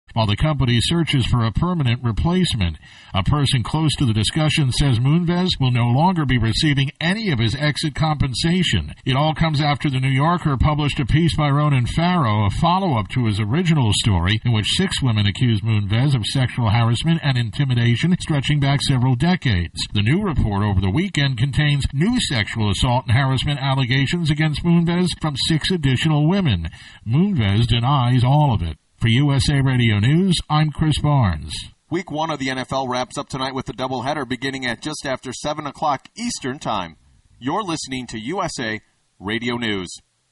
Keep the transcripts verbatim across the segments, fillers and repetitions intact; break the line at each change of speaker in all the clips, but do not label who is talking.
while the company searches for a permanent replacement. A person close to the discussion says Moonves will no longer be receiving any of his exit compensation. It all comes after the New Yorker published a piece by Ronan Farrow, a follow-up to his original story, in which six women accused Moonves of sexual harassment and intimidation stretching back several decades. The new report over the weekend contains new sexual assault and harassment allegations against Moonves from six additional women. Moonves denies all of it. For U S A Radio News, I'm Chris Barnes.
Week one of the N F L wraps up tonight with a doubleheader beginning at just after seven o'clock Eastern Time. You're listening to U S A Radio News.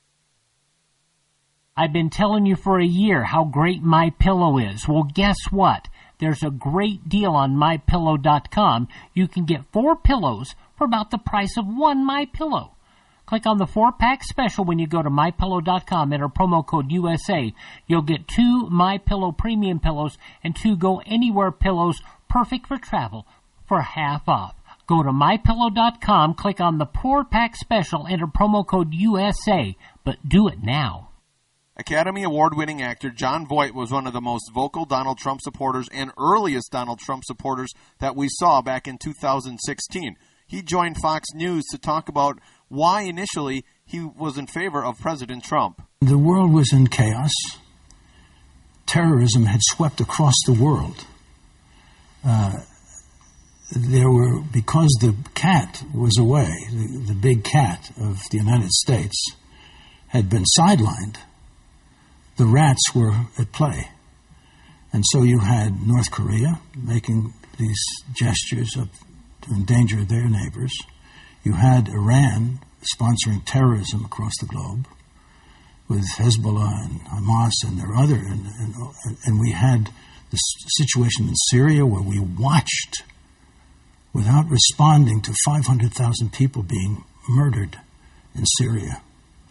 I've been telling you for a year how great MyPillow is. Well, guess what? There's a great deal on My Pillow dot com. You can get four pillows for about the price of one MyPillow. Click on the four-pack special when you go to My Pillow dot com. Enter promo code U S A. You'll get two MyPillow premium pillows and two Go Anywhere pillows, perfect for travel, for half off. Go to My Pillow dot com, click on the four-pack special, enter promo code U S A, but do it now.
Academy Award-winning actor Jon Voight was one of the most vocal Donald Trump supporters and earliest Donald Trump supporters that we saw back in two thousand sixteen. He joined Fox News to talk about why initially he was in favor of President Trump.
The world was in chaos. Terrorism had swept across the world. Uh, there were, because the cat was away, the, the big cat of the United States had been sidelined, the rats were at play. And so you had North Korea making these gestures of to endanger their neighbors. You had Iran sponsoring terrorism across the globe with Hezbollah and Hamas and their other, and, and, and we had the situation in Syria where we watched without responding to five hundred thousand people being murdered in Syria.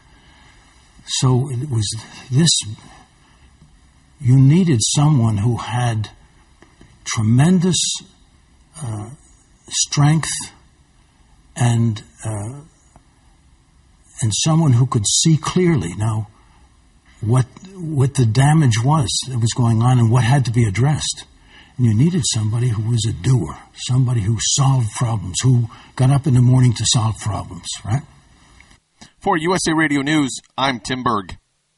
So it was this, you needed someone who had tremendous uh, strength and uh, and someone who could see clearly now what what the damage was that was going on and what had to be addressed. And you needed somebody who was a doer, somebody who solved problems, who got up in the morning to solve problems, right?
For U S A Radio News, I'm Tim Berg.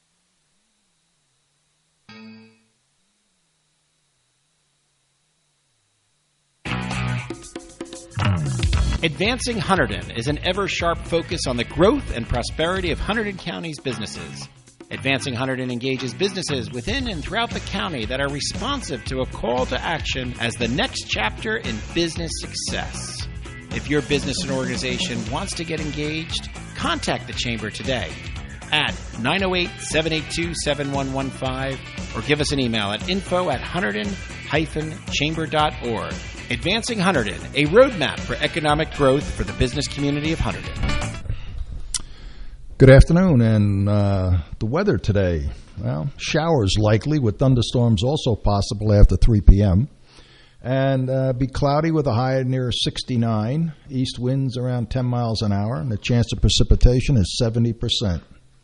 Advancing Hunterdon is an ever-sharp focus on the growth and prosperity of Hunterdon County's businesses. Advancing Hunterdon engages businesses within and throughout the county that are responsive to a call to action as the next chapter in business success. If your business and organization wants to get engaged, contact the Chamber today at nine oh eight, seven eight two, seven one one five or give us an email at info at hunterdon dash chamber dot org. Advancing Hunterdon, a roadmap for economic growth for the business community of Hunterdon.
Good afternoon, and uh, the weather today. Well, showers likely with thunderstorms also possible after three p.m. And uh, be cloudy with a high near sixty-nine. East winds around ten miles an hour, and the chance of precipitation is seventy percent.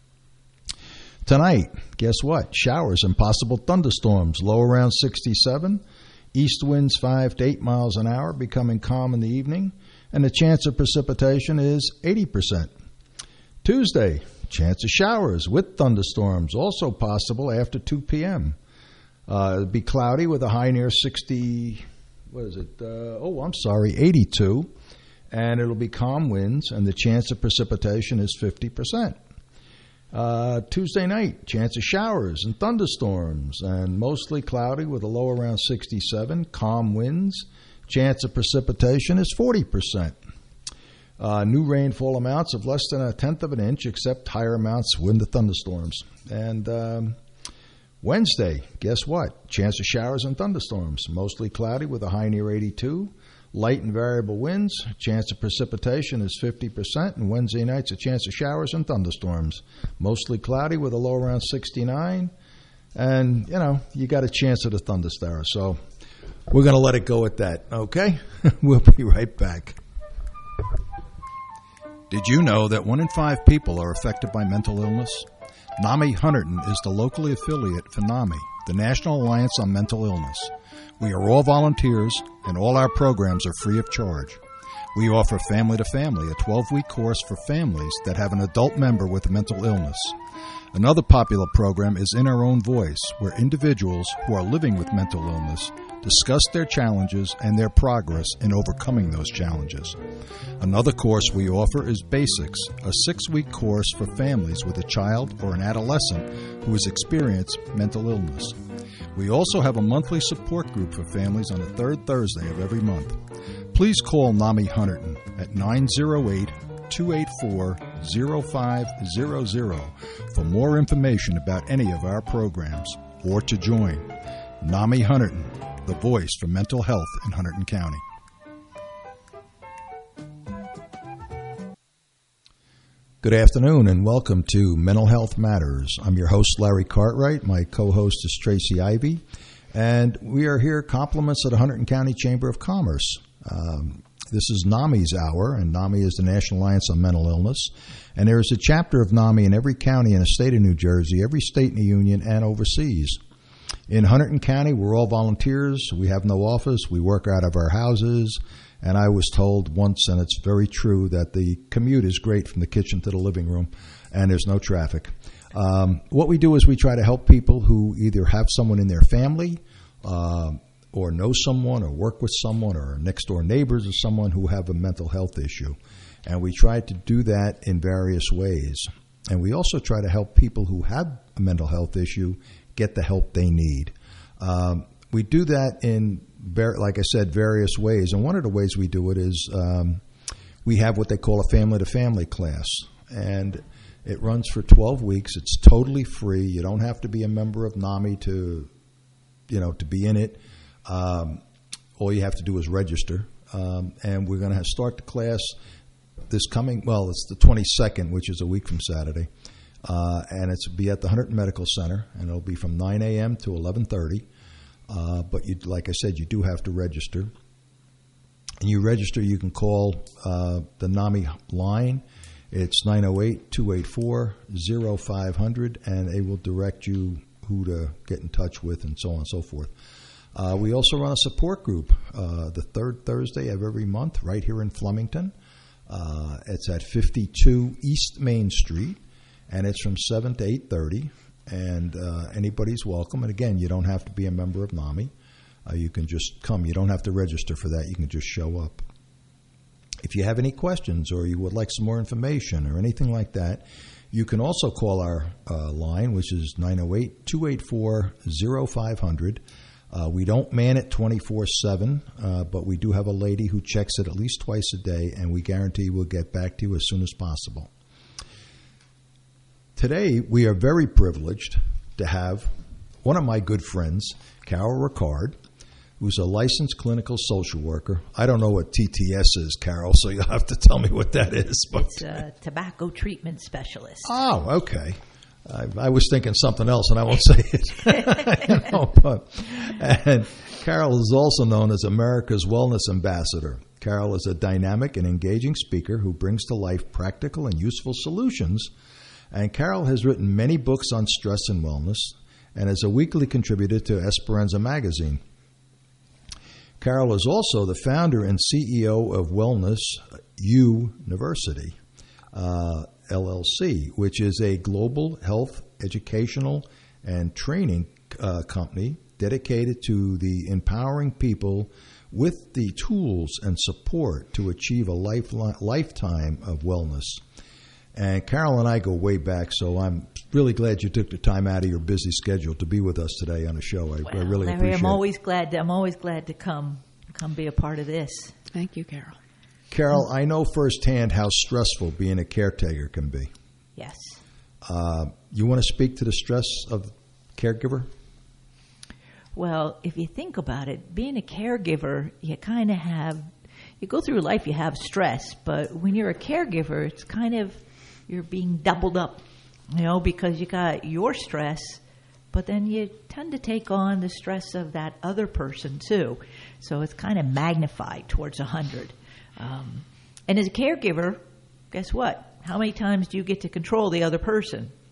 Tonight, guess what? Showers and possible thunderstorms, low around sixty-seven. East winds five to eight miles an hour, becoming calm in the evening, and the chance of precipitation is eighty percent. Tuesday, chance of showers with thunderstorms, also possible after two p.m. Uh, it'll be cloudy with a high near sixty, what is it? Uh, oh, I'm sorry, eighty-two. And it'll be calm winds, and the chance of precipitation is fifty percent. Uh, Tuesday night, chance of showers and thunderstorms, and mostly cloudy with a low around sixty-seven, calm winds. Chance of precipitation is forty percent. Uh, new rainfall amounts of less than a tenth of an inch, except higher amounts wind to thunderstorms. And um, Wednesday, guess what? Chance of showers and thunderstorms, mostly cloudy with a high near eighty-two. Light and variable winds. Chance of precipitation is fifty percent. And Wednesday night's a chance of showers and thunderstorms. Mostly cloudy with a low around sixty-nine. And, you know, you got a chance of the thunderstorm. So we're going to let it go at that, okay? We'll be right back. Did you know that one in five people are affected by mental illness? NAMI Hunterdon is the local affiliate for NAMI, the National Alliance on Mental Illness. We are all volunteers, and all our programs are free of charge. We offer Family to Family, a twelve-week course for families that have an adult member with a mental illness. Another popular program is In Our Own Voice, where individuals who are living with mental illness discuss their challenges and their progress in overcoming those challenges. Another course we offer is Basics, a six-week course for families with a child or an adolescent who has experienced mental illness. We also have a monthly support group for families on the third Thursday of every month. Please call NAMI Hunterdon at nine oh eight, two eight four, oh five hundred for more information about any of our programs or to join. NAMI Hunterdon, the voice for mental health in Hunterdon County. Good afternoon and welcome to Mental Health Matters. I'm your host, Larry Cartwright. My co-host is Tracy Ivy. And we are here compliments of the Hunterdon County Chamber of Commerce. Um, this is NAMI's hour, and NAMI is the National Alliance on Mental Illness. And there is a chapter of NAMI in every county in the state of New Jersey, every state in the union, and overseas. In Hunterdon County, we're all volunteers. We have no office. We work out of our houses. And I was told once, and it's very true, that the commute is great from the kitchen to the living room, and there's no traffic. Um, what we do is we try to help people who either have someone in their family uh, or know someone or work with someone or next-door neighbors of someone who have a mental health issue. And we try to do that in various ways. And we also try to help people who have a mental health issue get the help they need. Um, we do that in, like I said, various ways. And one of the ways we do it is um, we have what they call a family-to-family class. And it runs for twelve weeks. It's totally free. You don't have to be a member of NAMI to, you know, to be in it. Um, all you have to do is register. Um, and we're going to start the class this coming, well, it's the twenty-second, which is a week from Saturday. Uh, and it's be at the Hunterdon Medical Center, and it'll be from nine a.m. to eleven thirty. Uh, but you, like I said, you do have to register. And you register, you can call uh, the NAMI line. It's nine oh eight, two eight four, oh five hundred, and they will direct you who to get in touch with and so on and so forth. Uh, we also run a support group uh, the third Thursday of every month right here in Flemington. Uh, it's at fifty-two East Main Street, and it's from seven to eight thirty, and uh, anybody's welcome. And again, you don't have to be a member of NAMI. Uh, you can just come. You don't have to register for that. You can just show up. If you have any questions or you would like some more information or anything like that, you can also call our uh, line, which is nine oh eight, two eight four, oh five hundred. Uh, we don't man it twenty-four seven, uh, but we do have a lady who checks it at least twice a day, and we guarantee we'll get back to you as soon as possible. Today, we are very privileged to have one of my good friends, Carol Ricard, who's a licensed clinical social worker. I don't know what T T S is, Carol, so you'll have to tell me what that is. But
it's a tobacco treatment specialist.
Oh, okay. I, I was thinking something else, and I won't say it. you know, but, and Carol is also known as America's Wellness Ambassador. Carol is a dynamic and engaging speaker who brings to life practical and useful solutions. And Carol has written many books on stress and wellness and is a weekly contributor to Esperanza magazine. Carol is also the founder and C E O of Wellness U University, uh, L L C, which is a global health, educational, and training uh, company dedicated to the empowering people with the tools and support to achieve a life, lifetime of wellness. And Carol and I go way back, so I'm really glad you took the time out of your busy schedule to be with us today on the show. I,
well,
I really
Larry,
appreciate
I'm always
it.
glad to, I'm always glad to come come be a part of this.
Thank you, Carol.
Carol, I know firsthand how stressful being a caretaker can be.
Yes.
Uh, you want to speak to the stress of caregiver?
Well, if you think about it, being a caregiver, you kind of have, you go through life, you have stress, but when you're a caregiver, it's kind of, you're being doubled up, you know, because you got your stress, but then you tend to take on the stress of that other person too. So it's kind of magnified towards a hundred. Um, and as a caregiver, guess what? How many times do you get to control the other person,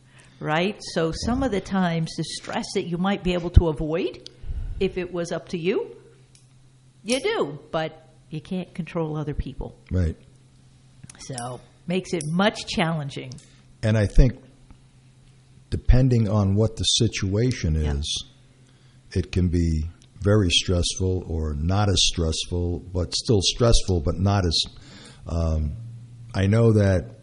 right? So some of the times the stress that you might be able to avoid, if it was up to you, you do, but you can't control other people.
Right.
So makes it much challenging.
And I think depending on what the situation is, yeah. it can be very stressful or not as stressful, but still stressful, but not as... Um, I know that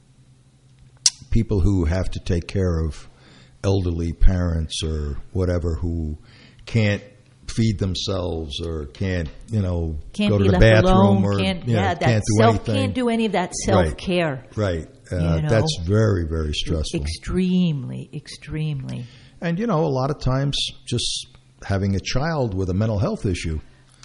people who have to take care of elderly parents or whatever who can't feed themselves or can't, you know,
can't
go to
be
the
left
bathroom
alone,
or
can't,
you know,
yeah, that
can't do
self,
anything.
Can't do any of that self-care.
Right. right. Uh,
you know?
That's very, very stressful.
Extremely, extremely.
And, you know, a lot of times just having a child with a mental health issue,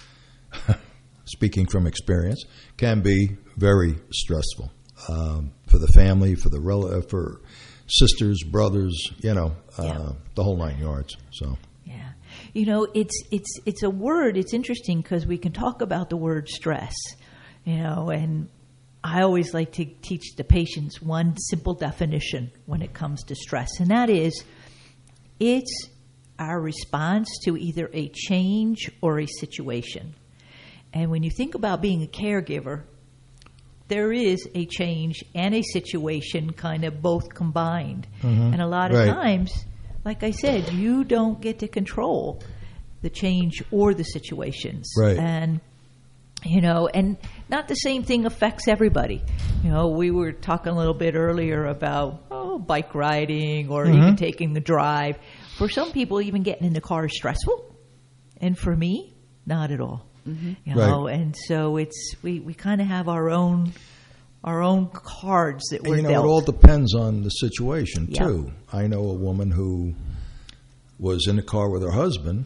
speaking from experience, can be very stressful um, for the family, for the rel- for sisters, brothers, you know, uh, yeah. the whole nine yards. So.
Yeah. You know, it's it's it's a word. It's interesting because we can talk about the word stress, you know, and I always like to teach the patients one simple definition when it comes to stress, and that is it's our response to either a change or a situation. And when you think about being a caregiver, there is a change and a situation kind of both combined. Mm-hmm. And a lot of
right.
times, like I said, you don't get to control the change or the situations.
Right.
And, you know, and not the same thing affects everybody. You know, we were talking a little bit earlier about, oh, bike riding or mm-hmm. even taking a drive. For some people, even getting in the car is stressful. And for me, not at all. Mm-hmm. You know,
right.
and so it's we, we kind of have our own our own cards that we're
and, you know,
dealt.
it all depends on the situation
yep.
too. I know a woman who was in the car with her husband,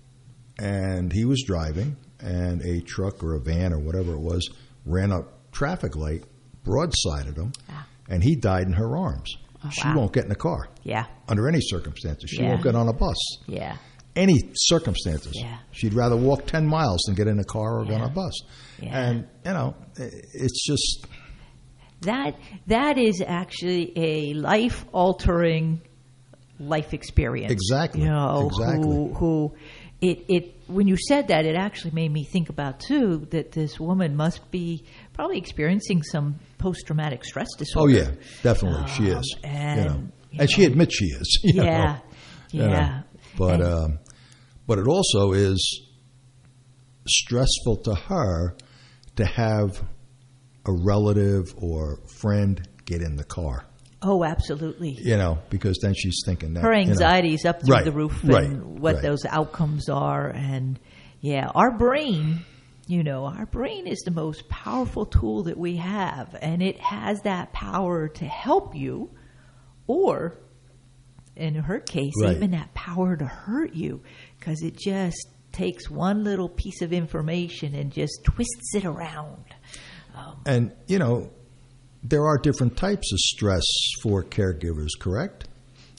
and he was driving, and a truck or a van or whatever it was ran a traffic light, broadsided him, ah. and he died in her arms.
Oh,
she
wow.
won't get in the car.
Yeah.
Under any circumstances, she
yeah.
won't get on a bus.
Yeah.
Any circumstances.
Yeah.
She'd rather walk ten miles than get in a car or
yeah.
get on a bus.
Yeah.
And, you know, it's just...
That That is actually a life-altering life experience.
Exactly.
You know,
exactly.
Who, who it, it, when you said that, it actually made me think about, too, that this woman must be probably experiencing some post-traumatic stress disorder.
Oh, yeah, definitely. Um, she is.
And,
you know.
you
and
know,
she admits she is. You
yeah.
know.
Yeah.
You know. But,
and,
um, but it also is stressful to her to have a relative or friend get in the car.
Oh, absolutely.
You know, because then she's thinking that
her anxiety is
you know,
up through
right,
the roof and
right,
what
right.
those outcomes are. And yeah, our brain, you know, our brain is the most powerful tool that we have, and it has that power to help you, or in her case,
right.
even that power to hurt you, because it just takes one little piece of information and just twists it around. Um,
and, you know, there are different types of stress for caregivers, correct?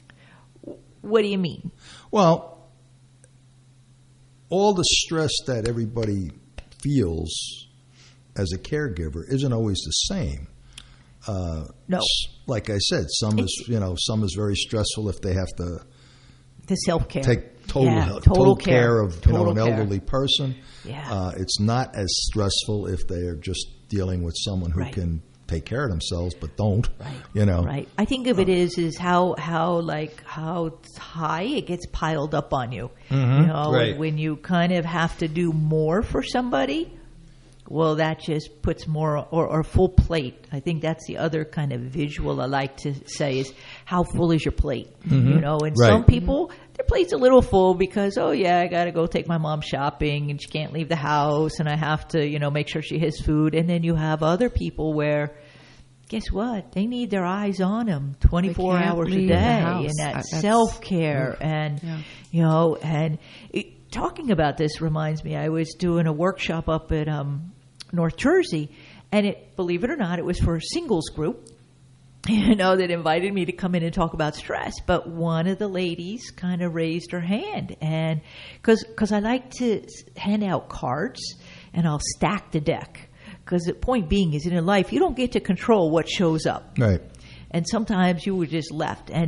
What do you mean?
Well, all the stress that everybody feels as a caregiver isn't always the same. Uh,
no.
Like I said, some it's, is, you know, some is very stressful if they have to
the self-care.
take total,
yeah,
total,
total
care,
care
of
total
you know, an
care.
elderly person.
Yeah.
Uh, it's not as stressful if they are just dealing with someone who
right.
can take care of themselves but don't.
Right.
You know.
Right. I think of it is is how how like how high it gets piled up on you.
Mm-hmm.
You know,
right.
when you kind of have to do more for somebody. Well, that just puts more, or, or full plate. I think that's the other kind of visual I like to say is how full is your plate?
Mm-hmm.
You know, and
right.
some people, their plate's a little full because, oh yeah, I got to go take my mom shopping and she can't leave the house and I have to, you know, make sure she has food. And then you have other people where, guess what? They need their eyes on them twenty-four hours a day, and that uh, self-care yeah. and, yeah. you know, and it, talking about this reminds me, I was doing a workshop up at, um, North Jersey, and it, believe it or not, it was for a singles group, you know, that invited me to come in and talk about stress. But one of the ladies kind of raised her hand, and because because I like to hand out cards, and I'll stack the deck. Because the point being is, in life, you don't get to control what shows up,
right?
And sometimes you were just left, and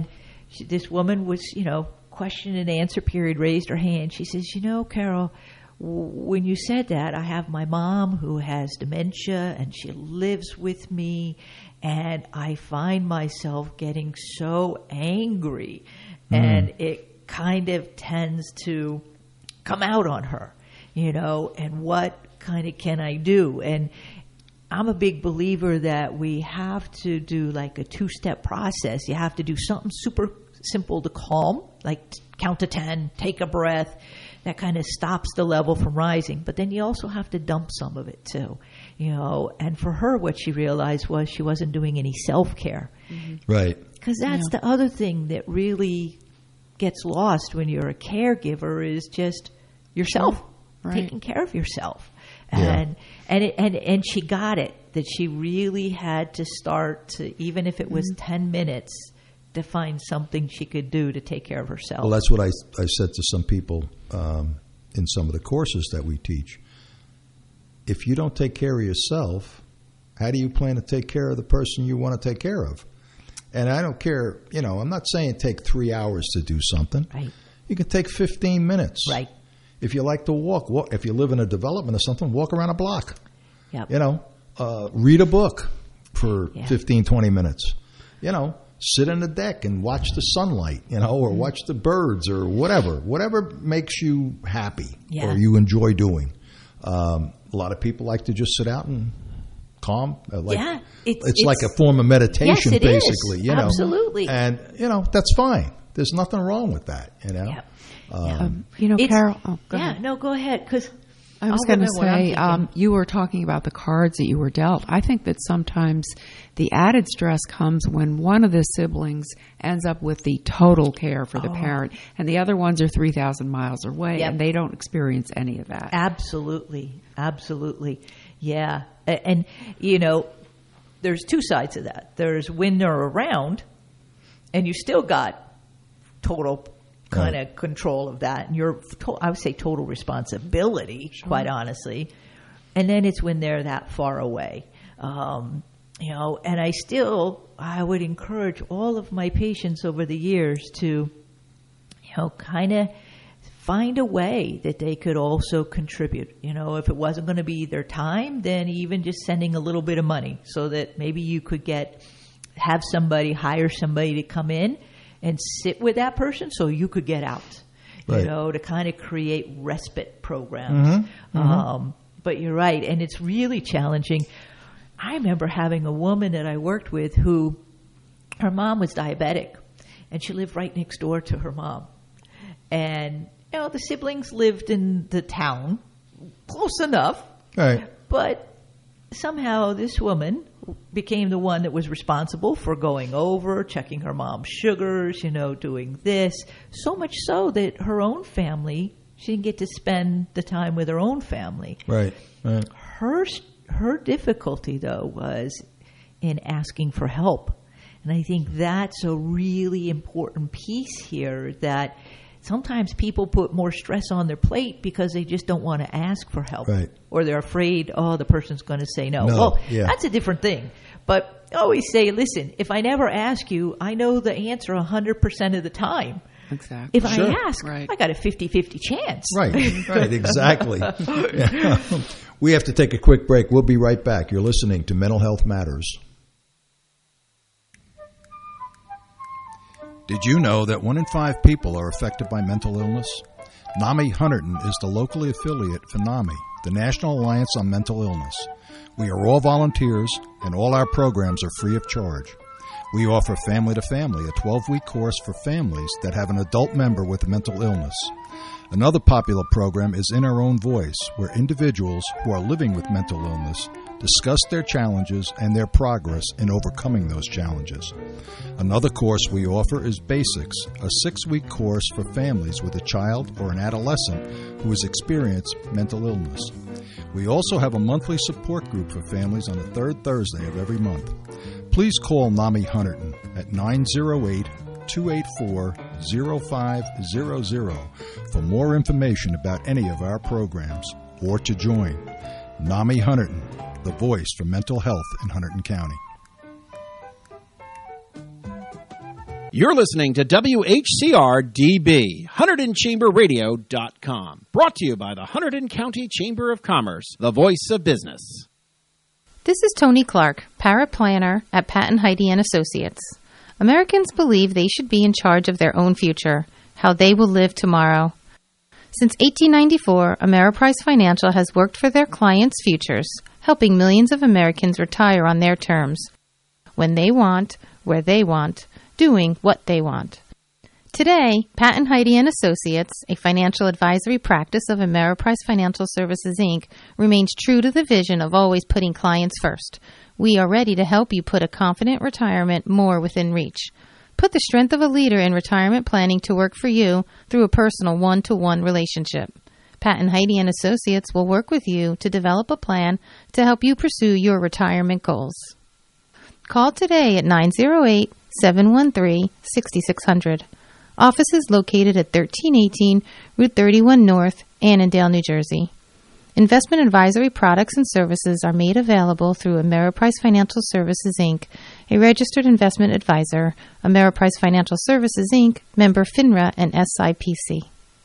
she, this woman was, you know, question and answer period, raised her hand. She says, you know, Carol, w- when you said that, I have my mom who has dementia and she lives with me, and I find myself getting so angry, mm. and it kind of tends to come out on her, you know, and what kind of can I do? And I'm a big believer that we have to do like a two-step process. You have to do something super simple to calm, like count to ten, take a breath. That kind of stops the level from rising. But then you also have to dump some of it too, you know. And for her, what she realized was she wasn't doing any self-care.
Mm-hmm. Right.
Because that's yeah. the other thing that really gets lost when you're a caregiver is just yourself, right. taking care of yourself. And yeah. and, it, and and she got it, that she really had to start to, even if it was mm-hmm. ten minutes, to find something she could do to take care of herself.
Well, that's what I, I said to some people um, in some of the courses that we teach. If you don't take care of yourself, how do you plan to take care of the person you want to take care of? And I don't care, you know, I'm not saying take three hours to do something.
Right.
You can take fifteen minutes.
Right.
If you like to walk, walk, if you live in a development or something, walk around a block.
Yep.
You know, uh, read a book for
yeah.
fifteen, twenty minutes. You know, sit on the deck and watch the sunlight, you know, or watch the birds or whatever. Whatever makes you happy
yeah.
or you enjoy doing. Um, a lot of people like to just sit out and calm. Uh, like,
yeah, it's,
it's,
it's
like a form of meditation,
yes, it
basically.
Is.
You know,
absolutely.
And, you know, that's fine. There's nothing wrong with that, you know.
Yeah.
Um,
yeah.
Um, you know,
it's,
Carol. Oh, go
yeah,
ahead.
no, go ahead. Because
I was going to say, um, you were talking about the cards that you were dealt. I think that sometimes the added stress comes when one of the siblings ends up with the total care for the
oh.
parent, and the other ones are three thousand miles away,
yep.
and they don't experience any of that.
Absolutely. Absolutely. Yeah. And, and, you know, there's two sides of that. There's when they're around, and you still got total kind of right. control of that, and your to- I would say total responsibility, sure. quite honestly. And then it's when they're that far away, um, you know. And I still, I would encourage all of my patients over the years to, you know, kind of find a way that they could also contribute. You know, if it wasn't going to be their time, then even just sending a little bit of money, so that maybe you could get have somebody hire somebody to come in and sit with that person so you could get out,
right.
you know, to kind of create respite programs.
Mm-hmm. Mm-hmm.
Um, but you're right, and it's really challenging. I remember having a woman that I worked with who, her mom was diabetic, and she lived right next door to her mom. And, you know, the siblings lived in the town, close enough.
Right.
But somehow this woman became the one that was responsible for going over, checking her mom's sugars, you know, doing this. So much so that her own family, she didn't get to spend the time with her own family.
Right, right.
Her, her difficulty, though, was in asking for help. And I think that's a really important piece here, that sometimes people put more stress on their plate because they just don't want to ask for help.
Right.
Or they're afraid, oh, the person's going to say no.
No,
well,
yeah.
that's a different thing. But I always say, listen, if I never ask you, I know the answer one hundred percent of the time.
Exactly.
If
Sure.
I ask,
Right.
I got a fifty-fifty chance.
Right, right, exactly. Yeah. We have to take a quick break. We'll be right back. You're listening to Mental Health Matters. Did you know that one in five people are affected by mental illness? NAMI Hunterdon is the locally affiliate for NAMI, the National Alliance on Mental Illness. We are all volunteers, and all our programs are free of charge. We offer Family to Family, a twelve-week course for families that have an adult member with a mental illness. Another popular program is In Our Own Voice, where individuals who are living with mental illness discuss their challenges and their progress in overcoming those challenges. Another course we offer is Basics, a six-week course for families with a child or an adolescent who has experienced mental illness. We also have a monthly support group for families on the third Thursday of every month. Please call NAMI Hunterdon at nine oh eight, two eight four, oh five hundred for more information about any of our programs or to join. NAMI Hunterdon, the voice for mental health in Hunterdon County.
You're listening to W H C R D B, Hunterdon Chamber Radio dot com. Brought to you by the Hunterdon County Chamber of Commerce, the voice of business.
This is Tony Clark, paraplanner at Pat and Heidi and Associates. Americans believe they should be in charge of their own future, how they will live tomorrow. Since eighteen ninety-four, Ameriprise Financial has worked for their clients' futures, helping millions of Americans retire on their terms, when they want, where they want, doing what they want. Today, Pat and Heidi and Associates, a financial advisory practice of Ameriprise Financial Services, Incorporated, remains true to the vision of always putting clients first. We are ready to help you put a confident retirement more within reach. Put the strength of a leader in retirement planning to work for you through a personal one-to-one relationship. Pat and Heidi and Associates will work with you to develop a plan to help you pursue your retirement goals. Call today at nine oh eight, seven one three, six six zero zero. Office is located at thirteen eighteen Route thirty-one North, Annandale, New Jersey. Investment advisory products and services are made available through Ameriprise Financial Services, Incorporated, a registered investment advisor, Ameriprise Financial Services, Incorporated, member FINRA and S I P C.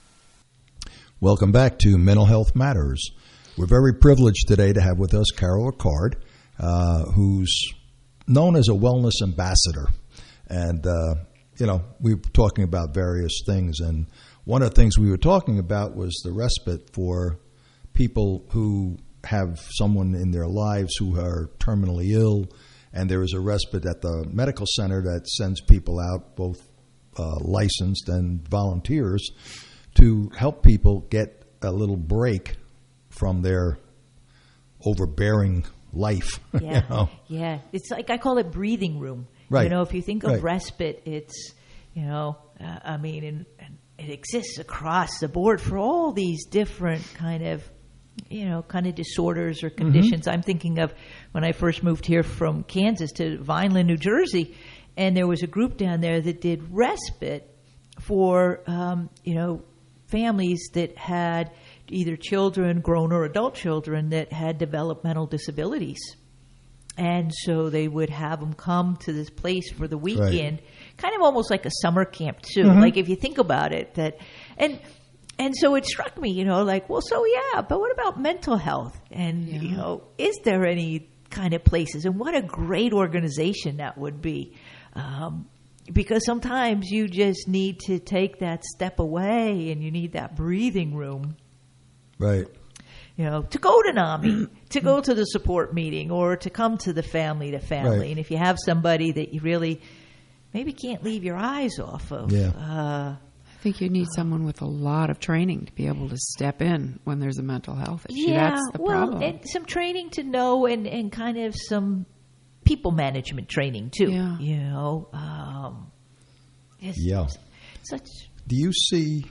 Welcome back to Mental Health Matters. We're very privileged today to have with us Carol Ricard, uh, who's known as a wellness ambassador. And, uh, you know, we were talking about various things. And one of the things we were talking about was the respite for people who have someone in their lives who are terminally ill. And there is a respite at the medical center that sends people out, both uh, licensed and volunteers, to help people get a little break from their overbearing life.
Yeah,
you know?
yeah. It's like I call it breathing room.
Right.
You know, if you think of
right.
respite, it's, you know, uh, I mean, and, and it exists across the board for all these different kind of, you know, kind of disorders or conditions. Mm-hmm. I'm thinking of when I first moved here from Kansas to Vineland, New Jersey, and there was a group down there that did respite for, um, you know, families that had either children, grown or adult children, that had developmental disabilities. And so they would have them come to this place for the weekend, right. kind of almost like a summer camp too. Mm-hmm. Like if you think about it, that and and so it struck me, you know, like, well, so yeah, but what about mental health? And yeah. you know, is there any kind of places? And what a great organization that would be. Um, Because sometimes you just need to take that step away and you need that breathing room.
Right.
You know, to go to NAMI, to go to the support meeting, or to come to the family to family.
Right.
And if you have somebody that you really maybe can't leave your eyes off of.
Yeah.
Uh,
I think you need someone with a lot of training to be able to step in when there's a mental health issue.
Yeah,
That's the
well,
problem.
and some training to know and, and kind of some people management training too.
Yeah.
You know, um, it's,
yeah.
Such.
Do you see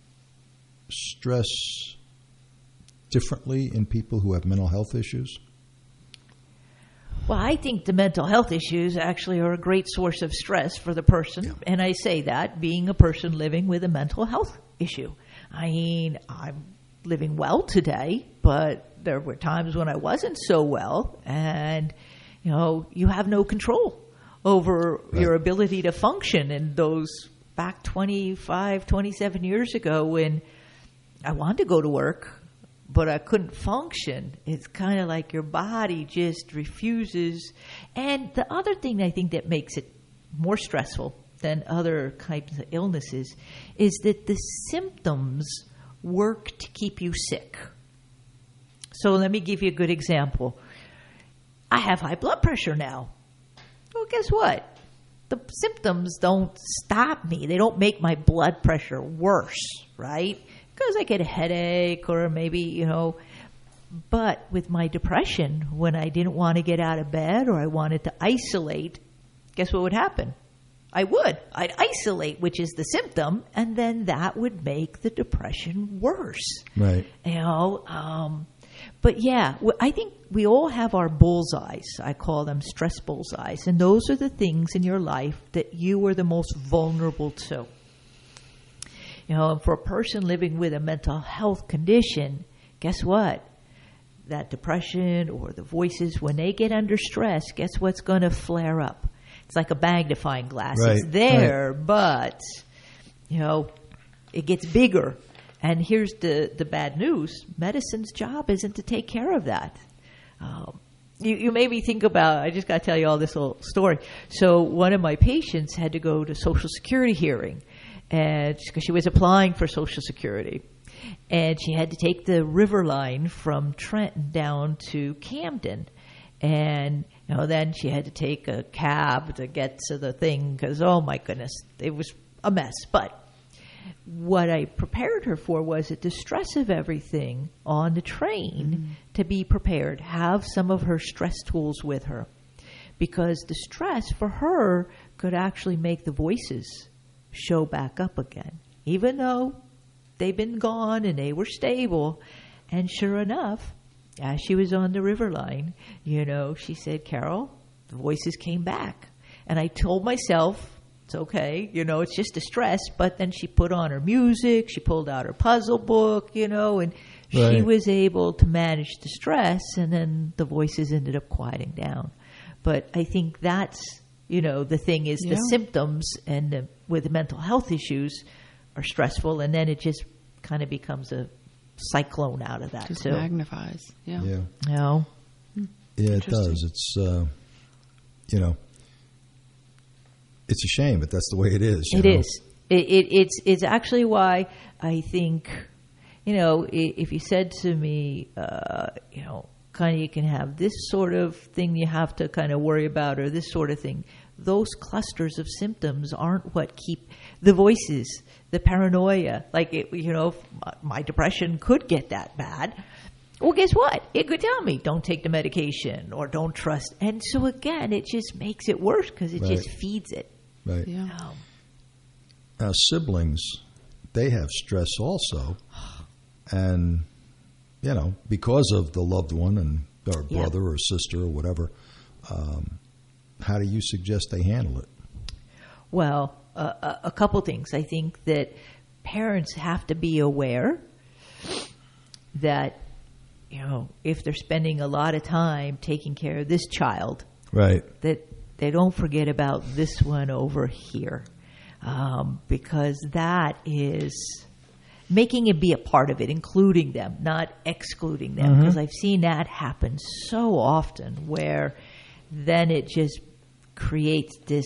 stress differently in people who have mental health issues?
Well, I think the mental health issues actually are a great source of stress for the person. Yeah. And I say that being a person living with a mental health issue. I mean, I'm living well today, but there were times when I wasn't so well. And, you know, you have no control over right. your ability to function. And those back twenty-five, twenty-seven years ago when I wanted to go to work, but I couldn't function. It's kind of like your body just refuses. And the other thing I think that makes it more stressful than other types of illnesses is that the symptoms work to keep you sick. So let me give you a good example. I have high blood pressure now. Well, guess what? The symptoms don't stop me. They don't make my blood pressure worse, right? Because I get a headache or maybe, you know, but with my depression, when I didn't want to get out of bed or I wanted to isolate, guess what would happen? I would. I'd isolate, which is the symptom, and then that would make the depression worse.
Right.
You know, um, but yeah, I think we all have our bullseyes. I call them stress bullseyes. And those are the things in your life that you are the most vulnerable to. You know, for a person living with a mental health condition, guess what? That depression or the voices, when they get under stress, guess what's going to flare up? it's like a magnifying glass.
Right,
It's there,
right.
but, you know, it gets bigger. And here's the, the bad news. Medicine's job isn't to take care of that. Um, you, you made me think about, I just got to tell you all this little story. So one of my patients had to go to Social Security hearing and because she was applying for Social Security. And she had to take the river line from Trenton down to Camden. And, you know, then she had to take a cab to get to the thing because, oh, my goodness, it was a mess. But what I prepared her for was at the stress of everything on the train mm-hmm. to be prepared, have some of her stress tools with her. Because the stress for her could actually make the voices show back up again, even though they've been gone and they were stable. And sure enough, as she was on the river line, you know, she said, Carol, the voices came back. And I told myself, it's okay, you know, it's just a stress. But then she put on her music, she pulled out her puzzle book, you know, and right. she was able to manage the stress, and then the voices ended up quieting down. But I think that's, you know, the thing is yeah. the symptoms and the, with the mental health issues are stressful, and then it just kind of becomes a cyclone out of that
just
too.
Magnifies, yeah.
Yeah.
You know?
Yeah, it does. It's, uh, you know, it's a shame, but that's the way it is.
It
know?
is. It, it, it's it's actually why I think, you know, if you said to me, uh, you know, kind of you can have this sort of thing you have to kind of worry about, or this sort of thing, those clusters of symptoms aren't what keep the voices, the paranoia. Like, it, you know, my depression could get that bad. Well, guess what? It could tell me, don't take the medication or don't trust. And so, again, it just makes it worse because it
right.
just feeds it.
Right.
Yeah. Um,
Now, siblings, they have stress also. And, you know, because of the loved one and or
yeah.
brother or sister or whatever, um, how do you suggest they handle it?
Well, uh, a couple things. I think that parents have to be aware that, you know, if they're spending a lot of time taking care of this child,
right,
that they don't forget about this one over here, um, because that is making it be a part of it, including them, not excluding them. Because mm-hmm. I've seen that happen so often where then it just creates this,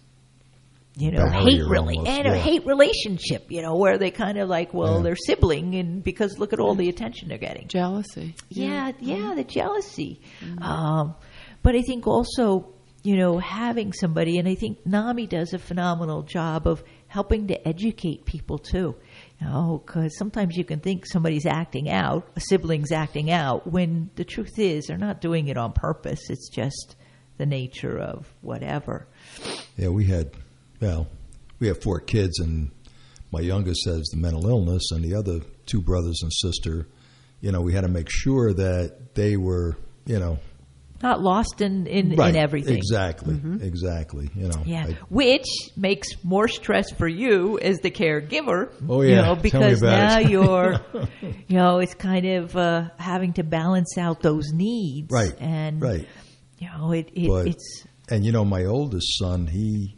you know, hate really and yeah. a hate relationship, you know, where they kind of like, well, yeah. they're sibling, and because look at all the attention they're getting.
Jealousy.
Yeah, yeah, yeah the jealousy. Mm-hmm. Um, but I think also, you know, having somebody, and I think NAMI does a phenomenal job of helping to educate people too. You know, because sometimes you can think somebody's acting out, a sibling's acting out, when the truth is they're not doing it on purpose. It's just the nature of whatever.
Yeah, we had, well, we have four kids, and my youngest has the mental illness, and the other two brothers and sister, you know, we had to make sure that they were, you know,
not lost in, in,
right.
in everything.
Exactly, mm-hmm. exactly. You know,
yeah,
I,
which makes more stress for you as the caregiver.
Oh yeah,
you know, because now
it.
you're, you know, it's kind of uh, having to balance out those needs.
Right,
and
right.
You know, it, it
but,
it's
and you know, my oldest son, he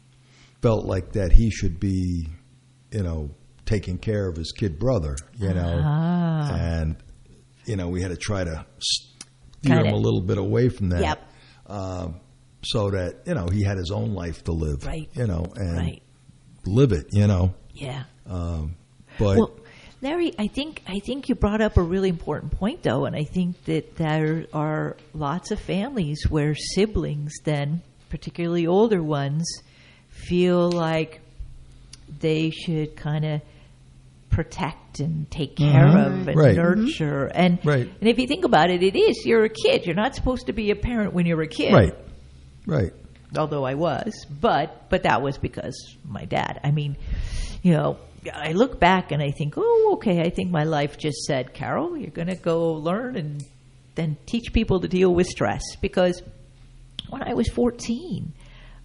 felt like that he should be, you know, taking care of his kid brother. You know,
ah.
and you know, we had to try to steer him a little bit away from that.
Yep.
Um, so that, you know, he had his own life to live.
Right.
You know, and
right.
live it, you know.
Yeah.
Um, but
well, Larry, I think I think you brought up a really important point, though, and I think that there are lots of families where siblings then, particularly older ones, feel like they should kind of protect and take care mm-hmm. of and
right.
nurture. Mm-hmm. And
right.
and if you think about it, it is, you're a kid. You're not supposed to be a parent when you're a kid.
Right. Right.
Although I was, but but that was because my dad. I mean, you know, I look back and I think, oh, okay, I think my life just said, Carol, you're going to go learn and then teach people to deal with stress. Because when I was fourteen,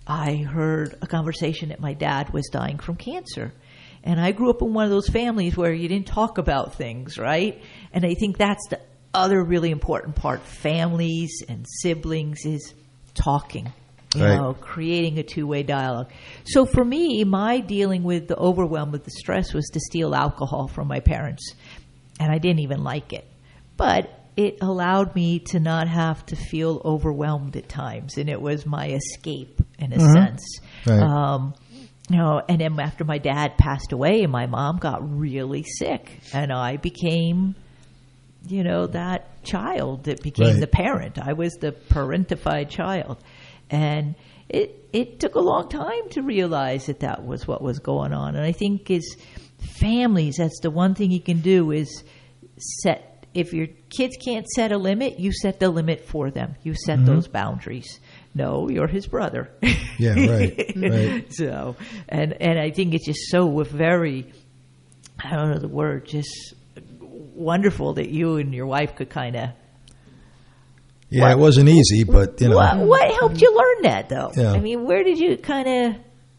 I heard a conversation that my dad was dying from cancer. And I grew up in one of those families where you didn't talk about things, right? And I think that's the other really important part. Families and siblings is talking. You
right.
know, creating a two-way dialogue. So for me, my dealing with the overwhelm, with the stress, was to steal alcohol from my parents. And I didn't even like it. But it allowed me to not have to feel overwhelmed at times. And it was my escape, in a
mm-hmm.
sense.
Right.
Um, you know, and then after my dad passed away, my mom got really sick. And I became, you know, that child that became
right.
the parent. I was the parentified child. And it it took a long time to realize that that was what was going on. And I think as families, that's the one thing you can do is set, if your kids can't set a limit, you set the limit for them. You set mm-hmm. those boundaries. No, you're his brother.
Yeah, right, right.
So, and, and I think it's just so very, I don't know the word, just wonderful that you and your wife could kind of.
Yeah,
what,
it wasn't easy, but, you know.
What, what helped you learn that, though?
Yeah.
I mean, where did you kind of...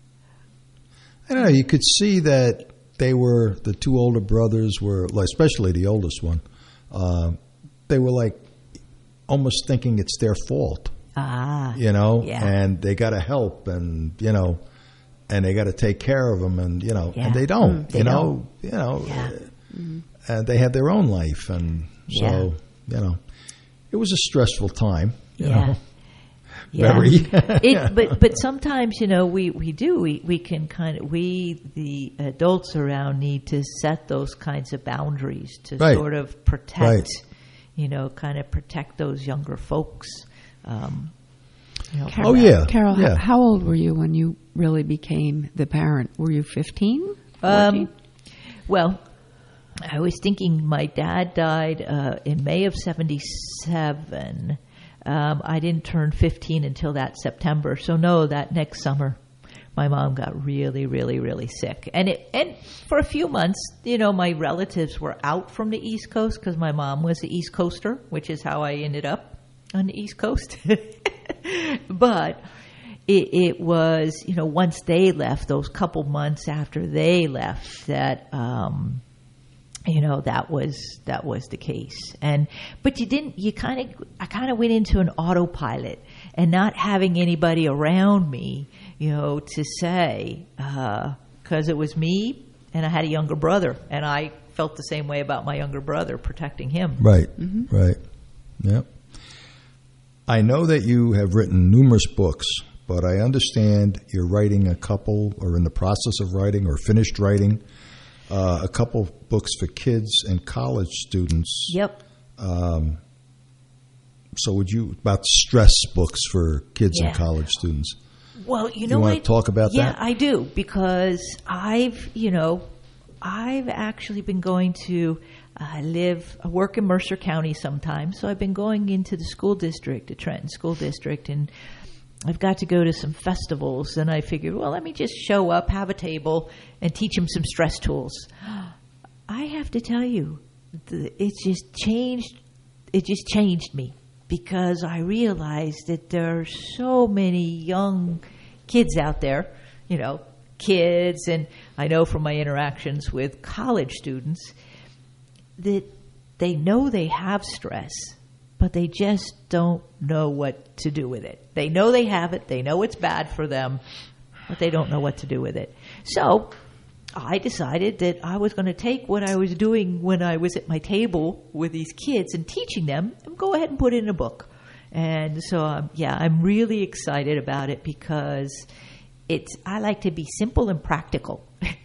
I don't know. You could see that they were, the two older brothers were, like, especially the oldest one, uh, they were like almost thinking it's their fault.
Ah.
You know,
yeah.
and they got to help and, you know, and they got to take care of them and, you know,
yeah.
and they don't,
mm, they
you know,
don't.
you know,
yeah.
uh, mm-hmm. and they had their own life. And so, yeah. you know, it was a stressful time, you
yeah.
know.
Yeah.
Very.
it, but but sometimes, you know, we, we do, we, we can kind of, we, the adults around, need to set those kinds of boundaries to
right.
sort of protect,
right.
you know, kind of protect those younger folks. Um, you know,
oh, yeah.
Carol,
yeah.
how old were you when you really became the parent? Were you fifteen?
Um, well, I was thinking my dad died uh, in May of seventy-seven. Um, I didn't turn fifteen until that September. So no, that next summer, my mom got really, really, really sick. And it, and for a few months, you know, my relatives were out from the East Coast because my mom was the East Coaster, which is how I ended up on the East Coast. But it, it was, you know, once they left, those couple months after they left, that, um, you know, that was that was the case. And but you didn't. You kind of. I kind of went into an autopilot, and not having anybody around me, you know, to say, because uh, it was me, and I had a younger brother, and I felt the same way about my younger brother, protecting him.
Right.
Mm-hmm.
Right. Yep. I know that you have written numerous books, but I understand you're writing a couple, or in the process of writing, or finished writing. Uh, a couple books for kids and college students.
Yep.
Um, so would you, about stress books for kids
yeah.
and college students?
Well, you know
you
what?
want to talk about
yeah,
that?
Yeah, I do, because I've, you know, I've actually been going to uh, live, I work in Mercer County sometimes, so I've been going into the school district, the Trenton School District, and I've got to go to some festivals, and I figured, well, let me just show up, have a table, and teach them some stress tools. I have to tell you, it just changed. It just changed me, because I realized that there are so many young kids out there, you know, kids, and I know from my interactions with college students that they know they have stress, but they just don't know what to do with it. They know they have it. They know it's bad for them, but they don't know what to do with it. So I decided that I was going to take what I was doing when I was at my table with these kids and teaching them and go ahead and put it in a book. And so, um, yeah, I'm really excited about it, because it's, I like to be simple and practical.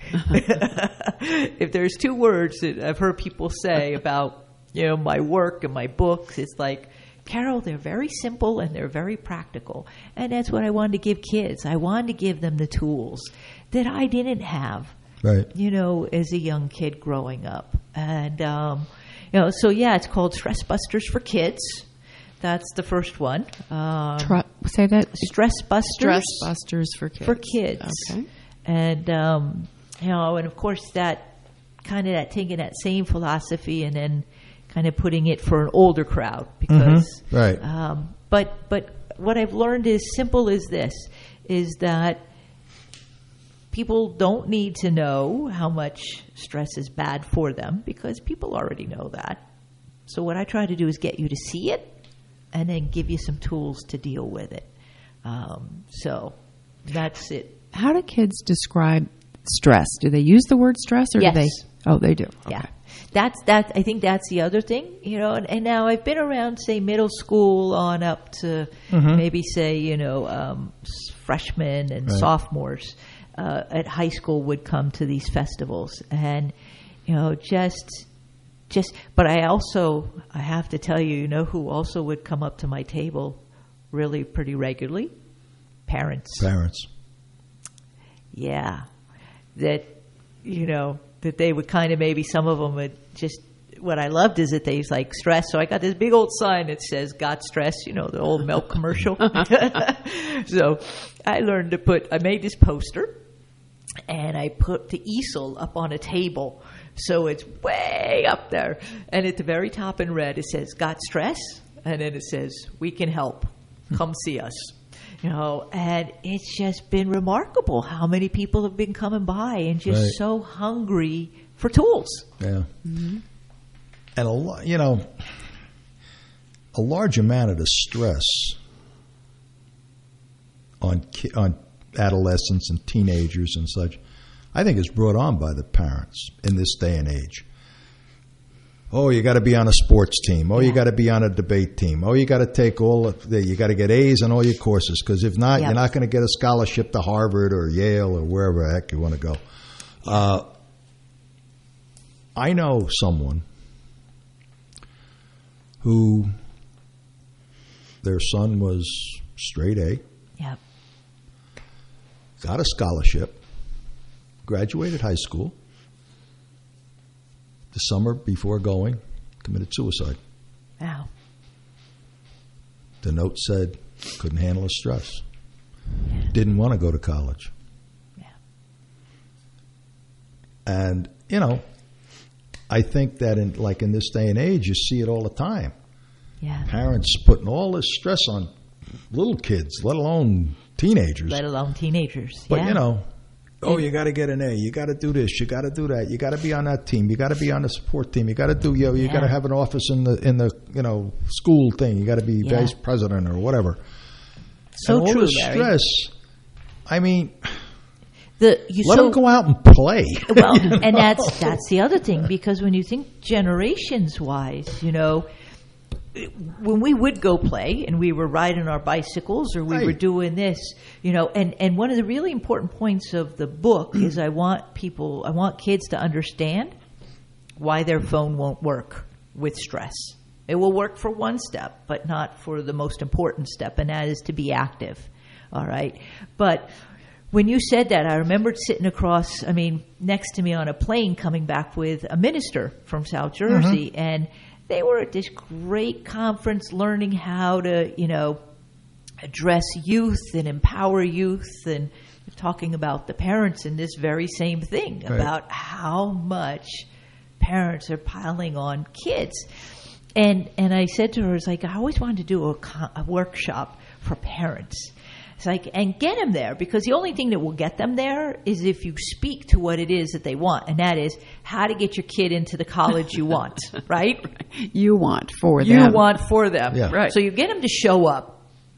If there's two words that I've heard people say about, you know, my work and my books, it's like, Carol, they're very simple and they're very practical. And that's what I wanted to give kids. I wanted to give them the tools that I didn't have,
right?
You know, as a young kid growing up. And, um, you know, so yeah, it's called Stress Busters for Kids. That's the first one. Um,
Try, say that?
Stress Busters.
Stress Busters for Kids.
For kids.
Okay.
And, um, you know, and of course that kind of that taking that same philosophy and then kind of putting it for an older crowd, because
mm-hmm. right.
Um, but but what I've learned is simple as this: is that people don't need to know how much stress is bad for them, because people already know that. So what I try to do is get you to see it, and then give you some tools to deal with it. Um, so that's it.
How do kids describe stress? Do they use the word stress, or
yes.
do they? Oh, they do. Okay.
Yeah, that's that. I think that's the other thing, you know. And, and now I've been around, say, middle school on up to mm-hmm. maybe say, you know, um, freshmen and right. sophomores uh, at high school would come to these festivals, and you know, just, just. But I also, I have to tell you, you know, who also would come up to my table, really pretty regularly, parents.
Parents.
Yeah, that you know. That they would kind of maybe some of them would just, what I loved is that they was like stress. So I got this big old sign that says got stress, you know, the old milk commercial. So I learned to put, I made this poster and I put the easel up on a table. So it's way up there. And at the very top in red, it says got stress. And then it says, we can help. Come see us. You know, and it's just been remarkable how many people have been coming by and just right. so hungry for tools.
Yeah. Mm-hmm. And, a you know, a large amount of the stress on ki- on adolescents and teenagers and such, I think is brought on by the parents in this day and age. Oh, you got to be on a sports team. Oh, yeah. You got to be on a debate team. Oh, you got to take all of the, you got to get A's on all your courses, because if not, yep. you're not going to get a scholarship to Harvard or Yale or wherever the heck you want to go. Uh, I know someone who their son was straight A.
Yep.
Got a scholarship, graduated high school. The summer before going, committed suicide.
Wow.
The note said couldn't handle the stress. Yeah. Didn't want to go to college.
Yeah.
And, you know, I think that in like in this day and age, you see it all the time.
Yeah.
Parents putting all this stress on little kids, let alone teenagers.
Let alone teenagers.
But,
yeah.
you know, oh, you got to get an A. You got to do this. You got to do that. You got to be on that team. You got to be on the support team. You got to do. You know, you
yeah.
got to have an office in the in the you know school thing. You got to be yeah. vice president or whatever.
So
and all
true,
this
Larry.
stress. I mean,
the you
let
so,
them go out and play.
Well, and that's that's the other thing, because when you think generations wise, you know. When we would go play and we were riding our bicycles or we
right.
were doing this, you know, and, and one of the really important points of the book is I want people, I want kids to understand why their phone won't work with stress. It will work for one step, but not for the most important step, and that is to be active. All right. But when you said that, I remembered sitting across, I mean, next to me on a plane coming back with a minister from South Jersey, mm-hmm. and they were at this great conference learning how to, you know, address youth and empower youth, and talking about the parents in this very same thing, right. about how much parents are piling on kids. And and I said to her, it's like, I always wanted to do a, a workshop for parents. It's like, and get them there, because the only thing that will get them there is if you speak to what it is that they want, and that is how to get your kid into the college you want, right?
You want for them.
You want for them.
Yeah.
Right.
So you get them to show up,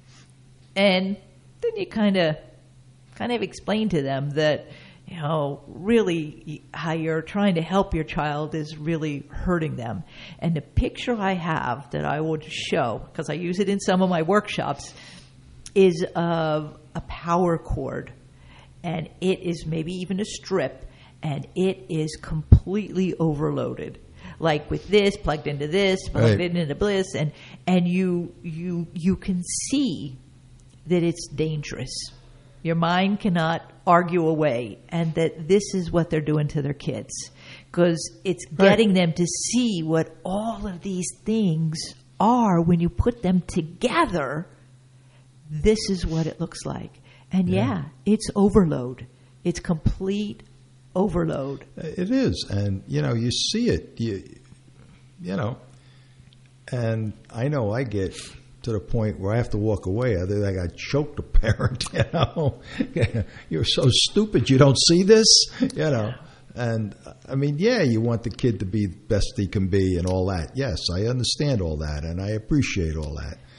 and then you kind of kind of explain to them that, you know, really how you're trying to help your child is really hurting them. And the picture I have that I would show, because I use it in some of my workshops, is of a power cord, and it is maybe even a strip, and it is completely overloaded. Like with this plugged into this, plugged
right.
into this, and and you you you can see that it's dangerous. Your mind cannot argue away, and that this is what they're doing to their kids, because it's getting right. them to see what all of these things are when you put them together. This is what it looks like. And yeah, yeah it's overload. It's complete overload.
It is. And, you know, you see it, you, you know, and I know I get to the point where I have to walk away. I think I got choked a parent, you know. You're so stupid you don't see this, you know. And, I mean, yeah, you want the kid to be the best he can be and all that. Yes, I understand all that, and I appreciate all that.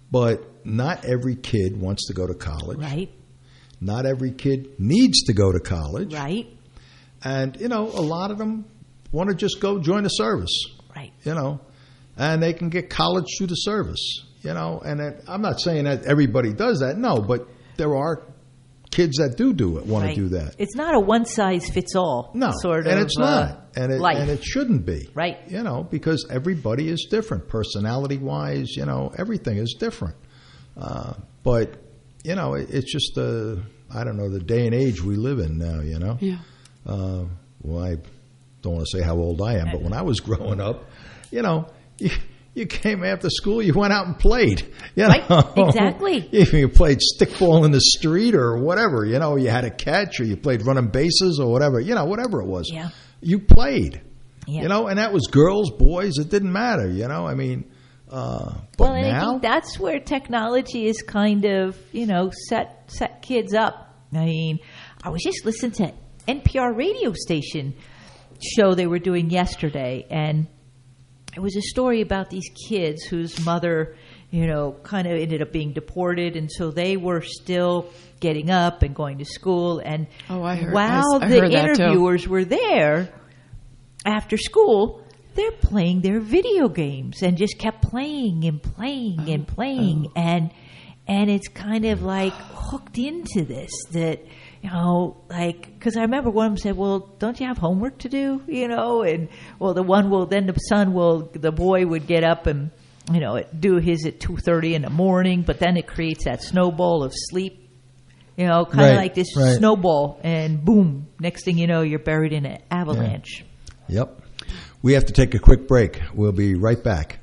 But not every kid wants to go to college.
Right.
Not every kid needs to go to college.
Right.
And, you know, a lot of them want to just go join the service.
Right.
You know, and they can get college through the service, you know. And it, I'm not saying that everybody does that, no, but there are kids that do do it, want
right.
to do that.
It's not a one-size-fits-all
no,
sort
and
of
it's not.
Uh,
and it,
life.
And it shouldn't be.
Right.
You know, because everybody is different. Personality-wise, you know, everything is different. Uh, but, you know, it, it's just the, I don't know, the day and age we live in now, you know.
Yeah.
Uh, well, I don't want to say how old I am, but when I was growing up, you know, you, you came after school, you went out and played. You know?
Right, exactly.
You played stickball in the street or whatever, you know, you had a catch or you played running bases or whatever, you know, whatever it was.
Yeah.
You played,
yeah.
you know, and that was girls, boys, it didn't matter, you know, I mean, uh, but
well, and
now,
I think that's where technology is kind of, you know, set set kids up. I mean, I was just listening to N P R radio station show they were doing yesterday, and it was a story about these kids whose mother, you know, kind of ended up being deported, and so they were still getting up and going to school. And
oh, I heard,
while
I, I
the
heard
interviewers were there after school, they're playing their video games and just kept playing and playing oh, and playing, oh. and and it's kind of like hooked into this that. You know, like, because I remember one of them said, well, don't you have homework to do, you know? And, well, the one will, then the son will, the boy would get up and, you know, do his at two thirty in the morning, but then it creates that snowball of sleep, you know, kind of
right,
like this
right.
snowball, and boom, next thing you know, you're buried in an avalanche.
Yeah. Yep. We have to take a quick break. We'll be right back.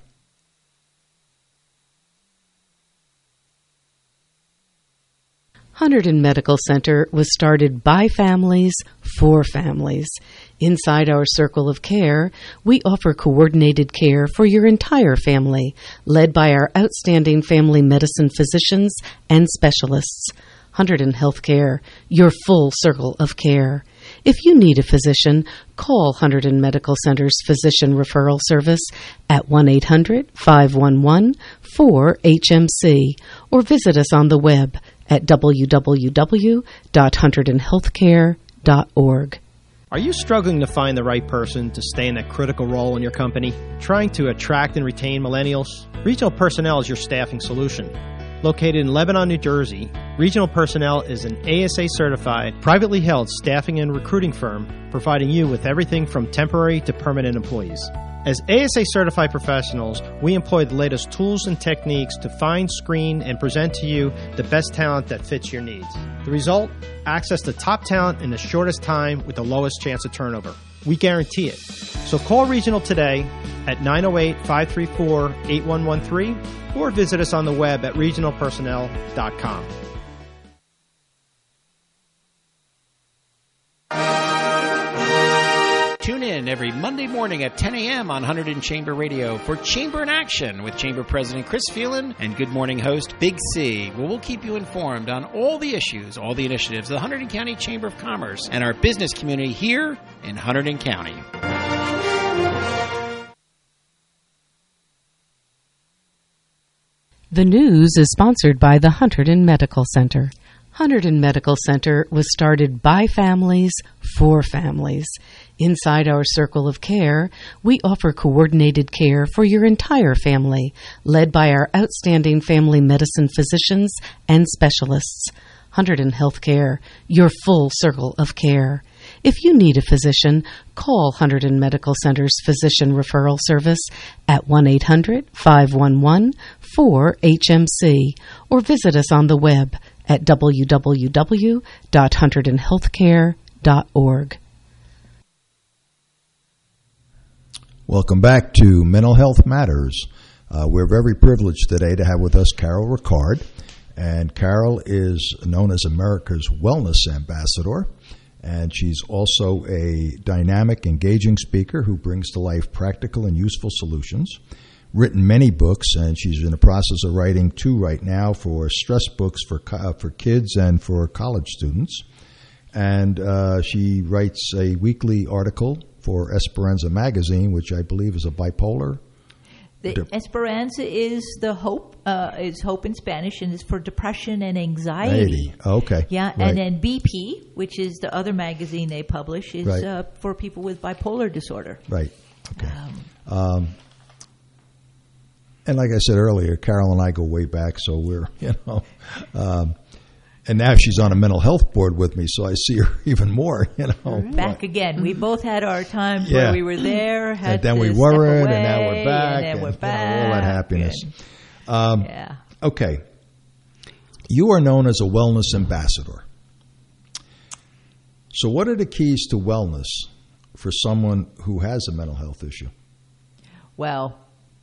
Hunterdon Medical Center was started by families for families. Inside our circle of care, we offer coordinated care for your entire family, led by our outstanding family medicine physicians and specialists. Hunterdon Healthcare, your full circle of care. If you need a physician, call Hunterdon Medical Center's Physician Referral Service at one eight hundred, five one one, four H M C or visit us on the web at w w w dot hunterdon healthcare dot org.
Are you struggling to find the right person to stay in that critical role in your company? Trying to attract and retain millennials? Regional Personnel is your staffing solution. Located in Lebanon, New Jersey, Regional Personnel is an A S A-certified, privately held staffing and recruiting firm providing you with everything from temporary to permanent employees. As A S A-certified professionals, we employ the latest tools and techniques to find, screen, and present to you the best talent that fits your needs. The result? Access to top talent in the shortest time with the lowest chance of turnover. We guarantee it. So call Regional today at nine oh eight, five three four, eight one one three or visit us on the web at regional personnel dot com.
Tune in every Monday morning at ten a.m. on Hunterdon Chamber Radio for Chamber in Action with Chamber President Chris Phelan and Good Morning host Big C, where we'll keep you informed on all the issues, all the initiatives of the Hunterdon County Chamber of Commerce and our business community here in Hunterdon County.
The news is sponsored by the Hunterdon Medical Center. Hunterdon Medical Center was started by families for families. Inside our circle of care, we offer coordinated care for your entire family, led by our outstanding family medicine physicians and specialists. Hunterdon Healthcare, your full circle of care. If you need a physician, call Hunterdon Medical Center's Physician Referral Service at one eight hundred, five one one, four H M C or visit us on the web at w w w dot hunterdon healthcare dot org.
Welcome back to Mental Health Matters. Uh, we're very privileged today to have with us Carol Ricard. And Carol is known as America's Wellness Ambassador. And she's also a dynamic, engaging speaker who brings to life practical and useful solutions. Written many books, and she's in the process of writing two right now for stress books for uh, for kids and for college students. And uh, she writes a weekly article for Esperanza Magazine, which I believe is a bipolar
The Esperanza is the hope, uh, is hope in Spanish, and is for depression and anxiety.
Okay.
Yeah,
right.
and then B P, which is the other magazine they publish, is
right.
uh, for people with bipolar disorder.
Right. Okay. Um, um, and like I said earlier, Carol and I go way back, so we're, you know, um, and now she's on a mental health board with me, so I see her even more, you know.
Back but, again. We both had our times
yeah.
where we were there, had
and then
to
we
step
were it,
away,
and now we're back,
and then
and,
we're
you know,
back.
all that happiness.
And,
um,
yeah.
Okay. You are known as a wellness ambassador. So what are the keys to wellness for someone who has a mental health issue?
Well,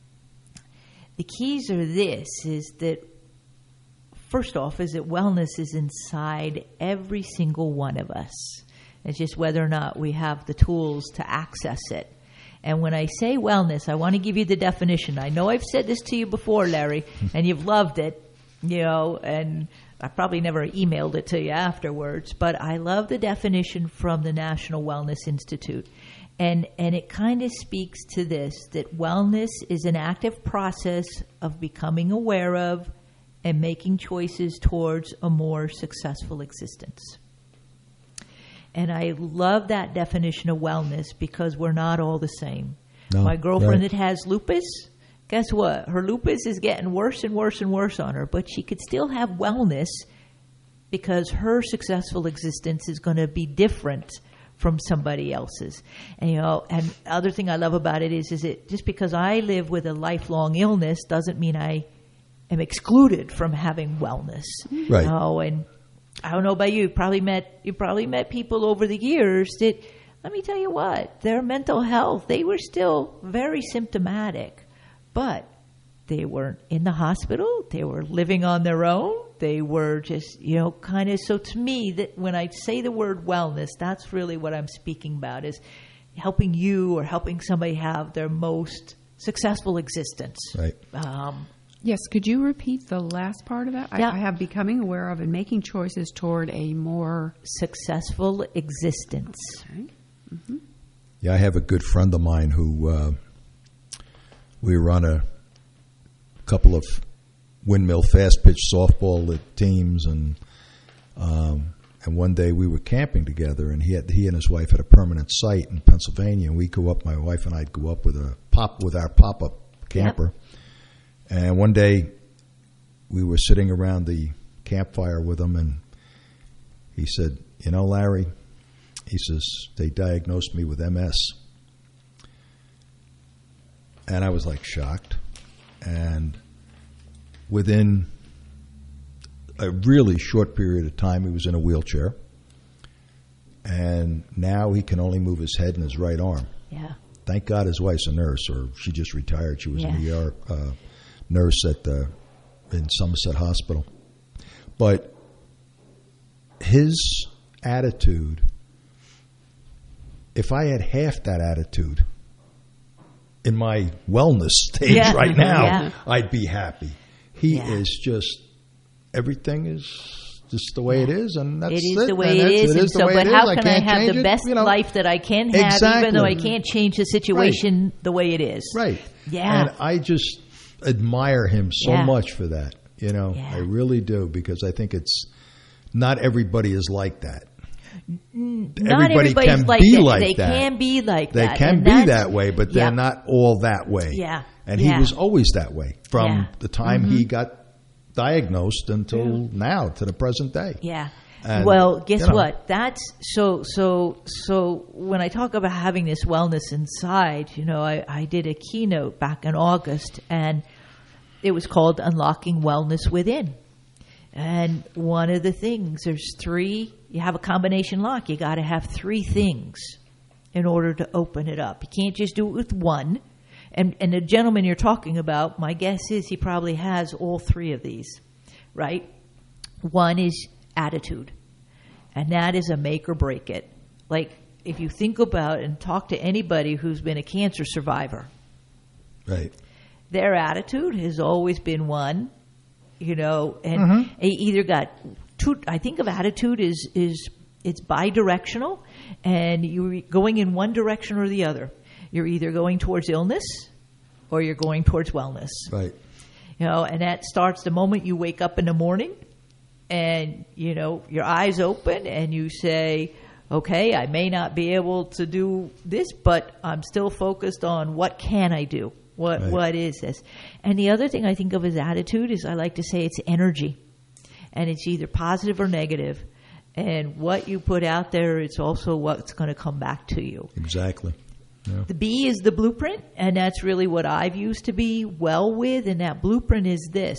the keys are this, is that first off, is that wellness is inside every single one of us. It's just whether or not we have the tools to access it. And when I say wellness, I want to give you the definition. I know I've said this to you before, Larry, and you've loved it, you know, and I probably never emailed it to you afterwards, but I love the definition from the National Wellness Institute. And and it kind of speaks to this, that wellness is an active process of becoming aware of and making choices towards a more successful existence. And I love that definition of wellness because we're not all the same. No, My girlfriend right. that has lupus, guess what? Her lupus is getting worse and worse and worse on her, but she could still have wellness because her successful existence is going to be different from somebody else's. And you know, and the other thing I love about it is, is it just because I live with a lifelong illness doesn't mean I am excluded from having wellness.
Right.
You know, and I don't know about you, you probably met you probably met people over the years that, let me tell you what, their mental health, they were still very symptomatic, but they weren't in the hospital, they were living on their own, they were just, you know, kind of, so to me, that when I say the word wellness, that's really what I'm speaking about, is helping you or helping somebody have their most successful existence.
Right.
Um,
Yes, could you repeat the last part of that?
Yeah.
I, I have becoming aware of and making choices toward a more
successful existence.
Okay. Mm-hmm.
Yeah, I have a good friend of mine who uh, we were on a couple of windmill fast pitch softball teams, and um, and one day we were camping together, and he had he and his wife had a permanent site in Pennsylvania, and we go up. My wife and I'd go up with a pop with our pop up camper. Yep. And one day, we were sitting around the campfire with him, and he said, you know, Larry, he says, they diagnosed me with M S. And I was like shocked. And within a really short period of time, he was in a wheelchair. And now he can only move his head and his right arm.
Yeah.
Thank God his wife's a nurse, or she just retired. She was
yeah.
an E R uh, nurse at the in Somerset Hospital. But his attitude, if I had half that attitude in my wellness stage
yeah.
right now,
yeah.
I'd be happy. He
yeah.
is just, everything is just the way yeah. it is, and that's it.
Is
it.
the way
and
it is.
It
and
is
so,
the way
but
it
how
is.
can I, I have the
it,
best
you know.
life that I can have,
exactly.
even though I can't change the situation
right.
the way it is?
Right.
Yeah.
And I just admire him so
yeah.
much for that. You know,
yeah.
I really do, because I think it's not everybody is like that.
Not
everybody can
like
be
that.
like
they
that.
They can be like
they
that.
They can
and
be that way, but they're
yeah.
not all that way.
Yeah.
And
yeah.
he was always that way from
yeah.
the time
mm-hmm.
he got diagnosed until yeah. now, to the present day.
Yeah.
And,
well, guess
you know,
what? That's so, so, so when I talk about having this wellness inside, you know, I, I did a keynote back in August, and it was called Unlocking Wellness Within. And one of the things, there's three, you have a combination lock. You got to have three things in order to open it up. You can't just do it with one. And, and the gentleman you're talking about, my guess is he probably has all three of these, right? One is attitude, and that is a make or break it. Like, if you think about and talk to anybody who's been a cancer survivor,
right?
Their attitude has always been one, you know, and
mm-hmm.
they either got two. I think of attitude is is it's bi-directional, and you're going in one direction or the other. You're either going towards illness or you're going towards wellness.
Right.
You know, and that starts the moment you wake up in the morning and, you know, your eyes open and you say, okay, I may not be able to do this, but I'm still focused on what can I do? What
Right.
What is this? And the other thing I think of as attitude is I like to say it's energy. And it's either positive or negative. And what you put out there, it's also what's going to come back to you.
Exactly. Yeah.
The B is the blueprint, and that's really what I've used to be well with. And that blueprint is this.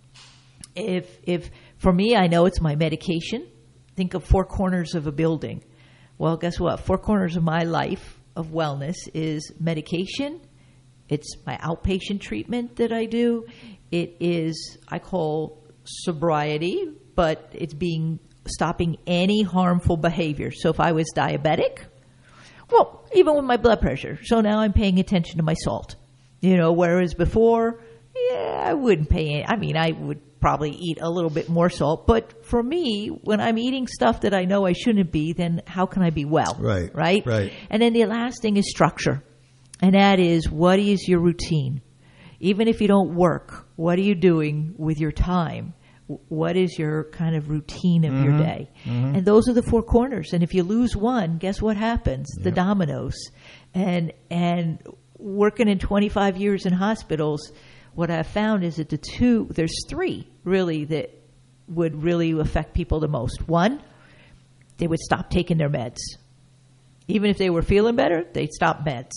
If, if for me, I know it's my medication. Think of four corners of a building. Well, guess what? Four corners of my life of wellness is medication. It's my outpatient treatment that I do. It is, I call sobriety, but it's being stopping any harmful behavior. So if I was diabetic, well, even with my blood pressure, so now I'm paying attention to my salt. You know, whereas before, yeah, I wouldn't pay any, I mean, I would probably eat a little bit more salt. But for me, when I'm eating stuff that I know I shouldn't be, then how can I be well?
Right.
Right?
Right.
And then the last thing is structure. And that is, what is your routine? Even if you don't work, what are you doing with your time? What is your kind of routine of mm-hmm. your day? Mm-hmm. And those are the four corners. And if you lose one, guess what happens? Yep. The dominoes. And and working in twenty-five years in hospitals, what I've found is that the two, there's three really that would really affect people the most. One, they would stop taking their meds. Even if they were feeling better, they'd stop meds.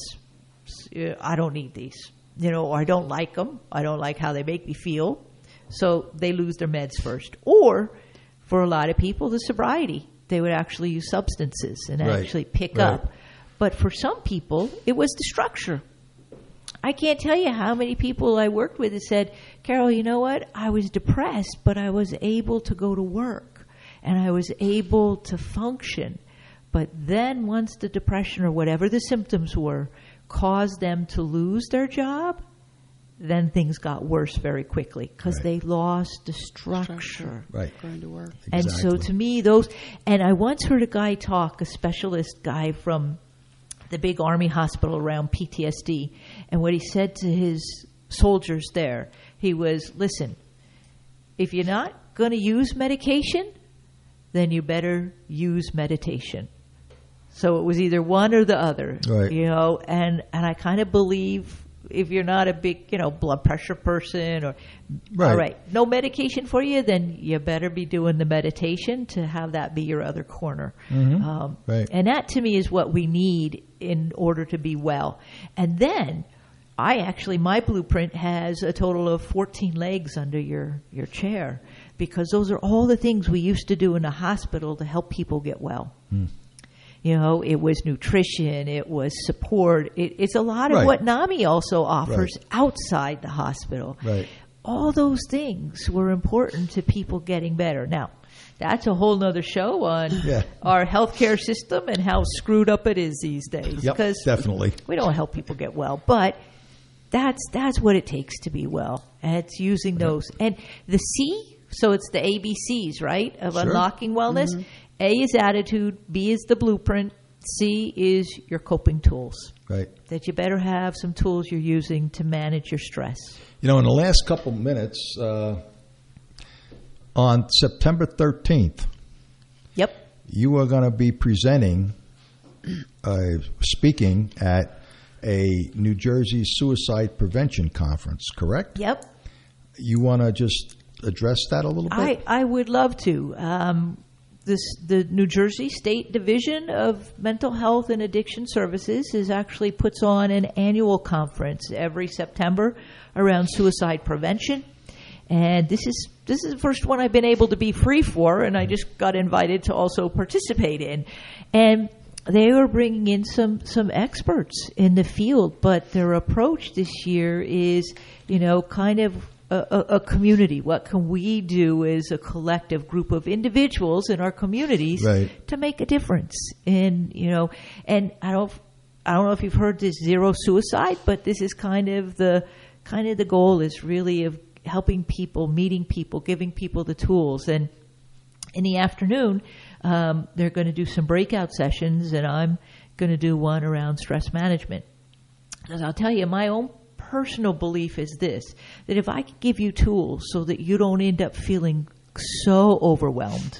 I don't need these. You know, or I don't like them. I don't like how they make me feel. So they lose their meds first. Or, for a lot of people, the sobriety. They would actually use substances and
right.
actually pick
right.
up. But for some people, it was the structure. I can't tell you how many people I worked with that said, Carol, you know what? I was depressed, but I was able to go to work. And I was able to function. But then once the depression or whatever the symptoms were caused them to lose their job, then things got worse very quickly because right. they lost the structure. structure.
Right.
Going to work.
Exactly.
And so to me, those, and I once heard a guy talk, a specialist guy from the big army hospital around P T S D, and what he said to his soldiers there, he was, listen, if you're not going to use medication, then you better use meditation. So it was either one or the other,
right.
you know, and, and I kind of believe if you're not a big, you know, blood pressure person or,
right.
all right, no medication for you, then you better be doing the meditation to have that be your other corner.
Mm-hmm.
Um,
right.
And that to me is what we need in order to be well. And then I actually, my blueprint has a total of fourteen legs under your, your chair because those are all the things we used to do in the hospital to help people get well. Mm. You know, it was nutrition, it was support. It, it's a lot of
right.
what NAMI also offers
right.
outside the hospital.
Right.
All those things were important to people getting better. Now, that's a whole nother show on
yeah.
our healthcare system and how screwed up it is these days.
Yep,
because
definitely.
We don't help people get well, but that's that's what it takes to be well. And it's using those. And the C, so it's the A B Cs, right, of
sure.
unlocking wellness.
Mm-hmm.
A is attitude, B is the blueprint, C is your coping tools.
Right.
That you better have some tools you're using to manage your stress.
You know, in the last couple minutes, uh, on September thirteenth,
Yep.
you are going to be presenting, uh, speaking at a New Jersey Suicide Prevention Conference, correct?
Yep.
You want to just address that a little bit?
I, I would love to. Um, this the New Jersey State Division of Mental Health and Addiction Services is actually puts on an annual conference every September around suicide prevention. And this is this is the first one I've been able to be free for, and I just got invited to also participate in. And they are bringing in some, some experts in the field, but their approach this year is, you know, kind of a, a, a community. What can we do as a collective group of individuals in our communities
right.
to make a difference? And, you know, and I don't, I don't know if you've heard this zero suicide, but this is kind of the, kind of the goal is really of helping people, meeting people, giving people the tools. And in the afternoon, um, they're going to do some breakout sessions, and I'm going to do one around stress management. Because I'll tell you, my own personal belief is this, that if I can give you tools so that you don't end up feeling so overwhelmed,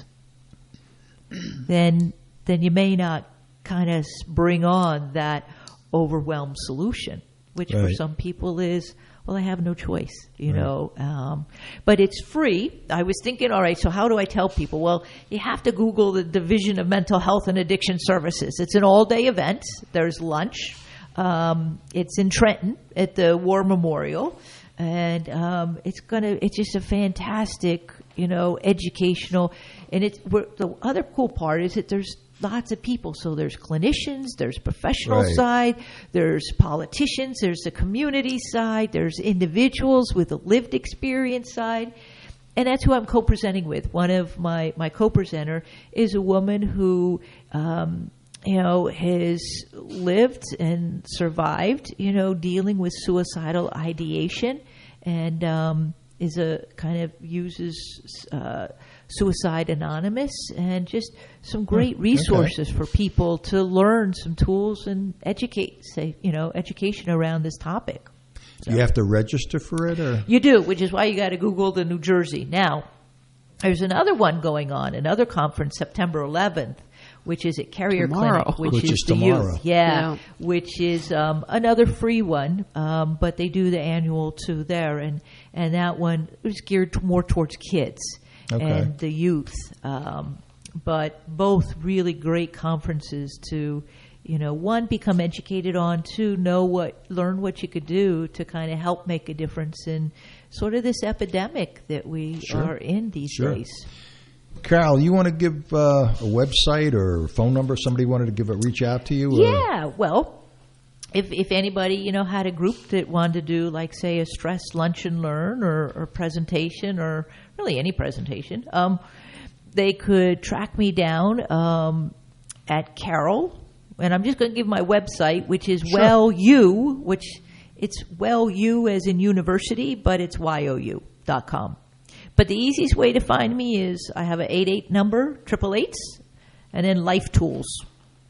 then then you may not kind of bring on that overwhelmed solution, which right. for some people is, well, I have no choice, you right. know. Um, but it's free. I was thinking, all right, so how do I tell people? Well, you have to Google the Division of Mental Health and Addiction Services. It's an all-day event. There's lunch. Um, it's in Trenton at the War Memorial. And um, it's gonna. It's just a fantastic, you know, educational. And it's we're, the other cool part is that there's lots of people. So there's clinicians, there's professional right. side, there's politicians, there's the community side, there's individuals with a lived experience side. And that's who I'm co-presenting with. One of my, my co-presenter is a woman who, um, you know, has lived and survived, you know, dealing with suicidal ideation, and um, is a kind of uses uh, Suicide Anonymous, and just some great resources okay. for people to learn some tools and educate, say, you know, education around this topic.
So, you have to register for it, or
you do, which is why you got to Google the New Jersey. Now, there's another one going on, another conference, September eleventh, which is at Carrier
tomorrow.
Clinic, which,
which
is,
is
the
tomorrow.
youth. Yeah,
yeah.
which is um, another free one, um, but they do the annual too there, and and that one is geared more towards kids. Okay. And the youth, um, but both really great conferences to, you know, one, become educated on, two, know what, learn what you could do to kind of help make a difference in sort of this epidemic that we
sure.
are in these
sure.
days.
Carol, you want to give uh, a website or phone number? Somebody wanted to give a reach out to you?
Yeah, or? well. If if anybody, you know, had a group that wanted to do, like, say, a stress lunch and learn or, or presentation, or really any presentation, um, they could track me down um, at Carol, and I'm just going to give my website, which is sure. Well You, which it's Well You as in university, but it's Y O U dot com. But the easiest way to find me is I have an eight eight number, triple eights, and then Life Tools.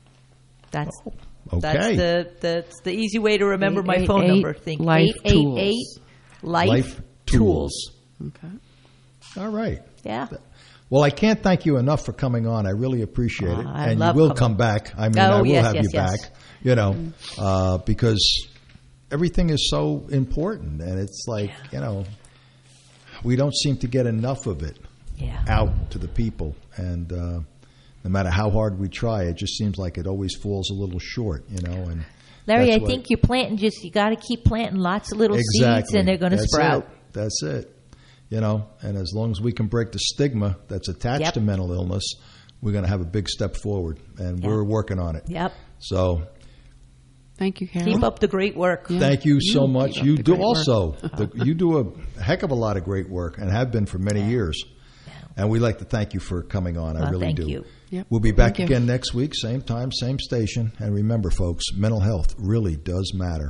That's
oh. Okay.
That's the that's the easy way to remember eight, my eight, phone eight, number. Think
Life
eight eight eight Life,
Life
Tools.
Okay.
All right.
Yeah.
Well, I can't thank you enough for coming on. I really appreciate it.
Uh, I
and
love
you will
coming.
come back. I mean,
oh,
I will
yes,
have
yes,
you
yes.
back, you know, uh, because everything is so important. And it's like, yeah. you know, we don't seem to get enough of it
yeah.
out to the people. And uh, no matter how hard we try, it just seems like it always falls a little short, you know. And
Larry, I
what,
think you're planting just, you got to keep planting lots of little
exactly.
seeds, and they're going to sprout.
It. That's it. You know, and as long as we can break the stigma that's attached
yep.
to mental illness, we're going to have a big step forward, and yep. we're working on it.
Yep.
So,
thank you, Carol.
Keep up the great work.
Yeah. Thank you, you so much. You do also.
the,
you do a heck of a lot of great work, and have been for many
yeah.
years. Yeah. And we'd like to thank you for coming on.
Well,
I really
thank
do.
You.
Yep.
We'll be back
thank
again
you.
next week, same time, same station. And remember, folks, mental health really does matter.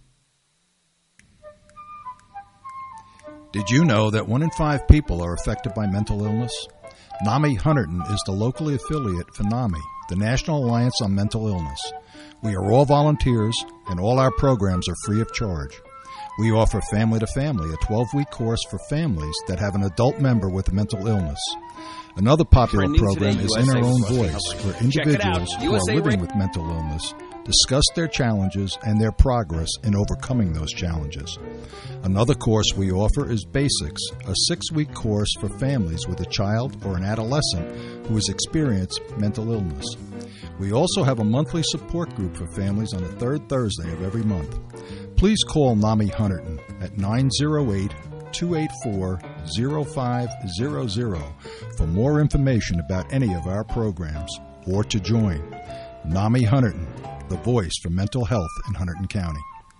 Did you know that one in five people are affected by mental illness? NAMI Hunterdon is the locally affiliate for NAMI, the National Alliance on Mental Illness. We are all volunteers, and all our programs are free of charge. We offer Family to Family, a twelve-week course for families that have an adult member with a mental illness. Another popular
Trending
program
today,
is
U S A
In Our Own
Wrestling
Voice,
Company.
where individuals who
U S A
are living
Ring.
with mental illness discuss their challenges and their progress in overcoming those challenges. Another course we offer is Basics, a six-week course for families with a child or an adolescent who has experienced mental illness. We also have a monthly support group for families on the third Thursday of every month. Please call NAMI Hunterdon at nine oh eight, two eight four, oh five hundred for more information about any of our programs or to join. NAMI Hunterdon, the voice for mental health in Hunterdon County.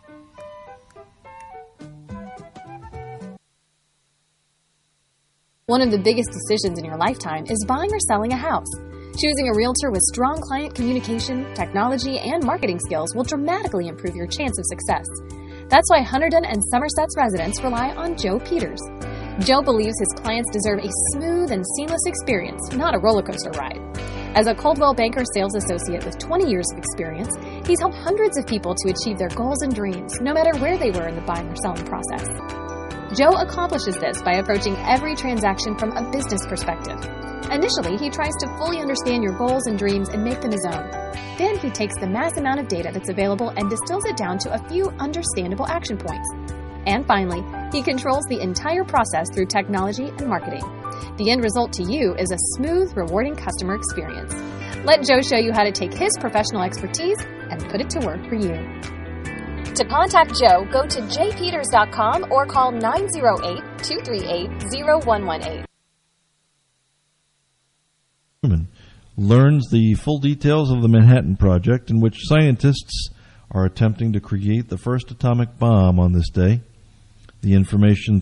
One of the biggest decisions in your lifetime is buying or selling a house. Choosing a realtor with strong client communication, technology, and marketing skills will dramatically improve your chance of success. That's why Hunterdon and Somerset's residents rely on Joe Peters. Joe believes his clients deserve a smooth and seamless experience, not a roller coaster ride. As a Coldwell Banker sales associate with twenty years of experience, He's helped hundreds of people to achieve their goals and dreams, no matter where they were in the buying or selling process. Joe accomplishes this by approaching every transaction from a business perspective. Initially, he tries to fully understand your goals and dreams and make them his own. Then he takes the mass amount of data that's available and distills it down to a few understandable action points. And finally, he controls the entire process through technology and marketing. The end result to you is a smooth, rewarding customer experience. Let Joe show you how to take his professional expertise and put it to work for you. To contact Joe, go to j peters dot com or call nine zero eight, two three eight, zero one one eight.
Learns the full details of the Manhattan Project, in which scientists are attempting to create the first atomic bomb on this day. The information